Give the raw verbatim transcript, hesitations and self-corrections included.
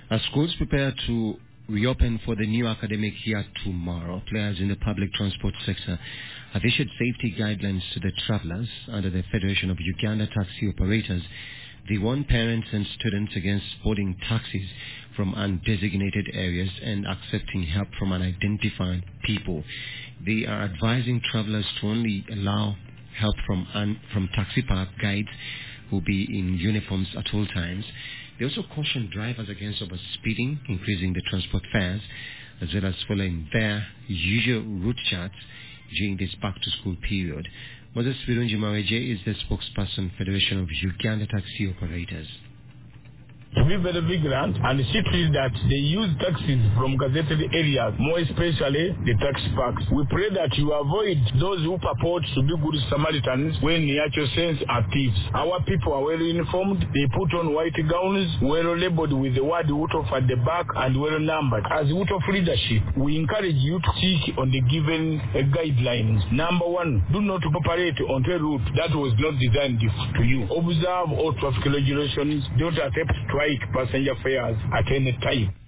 As schools prepare to reopen for the new academic year tomorrow, players in the public transport sector have issued safety guidelines to the travelers under the Federation of Uganda Taxi Operators. They warn parents and students against boarding taxis from undesignated areas and accepting help from unidentified people. They are advising travelers to only allow help from un- from taxi park guides who will be in uniforms at all times. They also caution drivers against overspeeding, increasing the transport fares, as well as following their usual route charts during this back-to-school period. Moses Virunji Maweje is the spokesperson, Federation of Uganda Taxi Operators. To be very vigilant and see to it that they use taxis from gazetted areas, more especially the taxi parks. We pray that you avoid those who purport to be good Samaritans when in actual sense are thieves. Our people are well informed. They put on white gowns, well labeled with the word Utof at the back and well numbered. As Utof leadership, we encourage you to seek on the given uh, guidelines. Number one, do not operate on a route that was not designed to you. Observe all traffic regulations. Don't attempt to passenger fares at any time.